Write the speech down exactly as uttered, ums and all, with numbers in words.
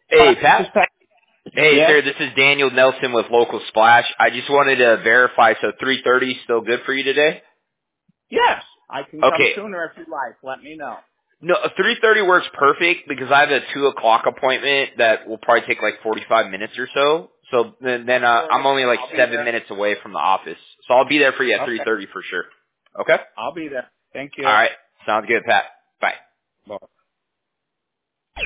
Hey, This is Pat. Pat. Hey, Yes. sir, this is Daniel Nelson with Local Splash. I just wanted to verify, so three thirty is still good for you today? Yes. I can come Okay. sooner if you like. Let me know. No, three thirty works perfect because I have a two o'clock appointment that will probably take like forty-five minutes or so. So then, then uh, Sure. I'm only like I'll be seven there. minutes away from the office. So I'll be there for you at three Okay. thirty for sure. Okay? I'll be there. Thank All you. right. Sounds good, Pat. Bye. Bye.